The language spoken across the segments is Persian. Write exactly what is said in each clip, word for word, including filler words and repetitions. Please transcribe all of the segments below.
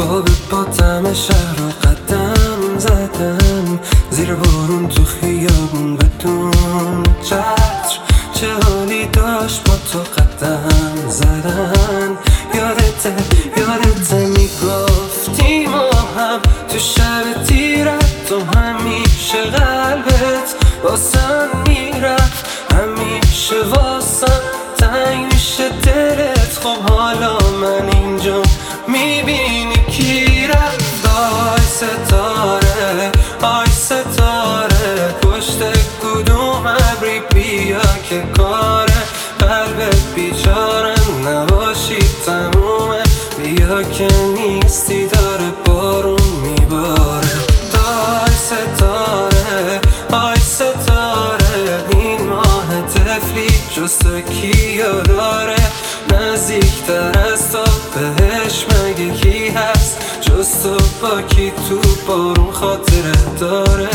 خواب با طعم شهر رو قدم زدم، زیر بارون تو خیابون بدون چتر. چه حالی داشت با تو قدم زدن. یادته یادته میگفتی ما هم تو شب تیرت، تو همیشه قلبت واسم میرفت، همیشه واسم تنگ میشه دلت. خب حالا من اینجا میبینی کی رفت. آی ستاره آی ستاره، پشت کدوم ابری بیا که کاره قلبت بیچارم نباشی تمومه. بیا که نیستی داره بارون میباره. آی ستاره آی ستاره، این ماه طفلی جز تو کیو داره؟ نزدیکتر از تو بهش مگه کی هست جز تو؟ با کی تو بارون خاطره داره؟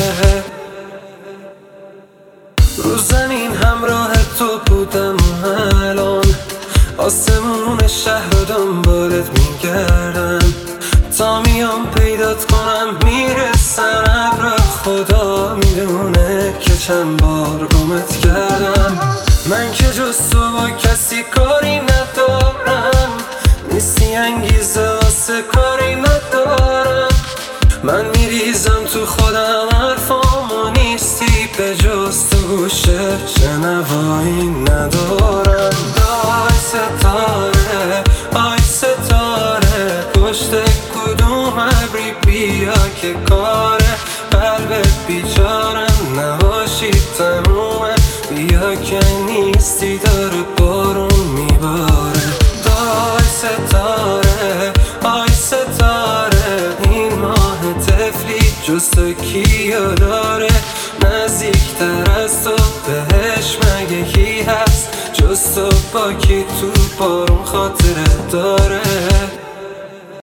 رو زمین همراه تو بودم و الان آسمون شهر رو دنبالت میگردم، تا میام پیدات کنم میرسن ابر. خدا میدونه که چند بار گمت کردم. من که جز تو با کسی کاری ندارم، نیستی انگیزه واسه کاری ندارم. من میریزم تو خودم حرفامو نیستی به جز تو گوشه شنوایی ندارم. آی ستاره آی ستاره، پشت کدوم ابری بیا که کاره قلبت بیچارم نباشی تمومه. بیا که نیستی داره بارون میباره. آی ستاره آی ستاره، این ماه طفلی جز تو کیو داره؟ نزدیکتر از تو بهش مگه کی هست جز تو؟ با کی تو بارون خاطره داره؟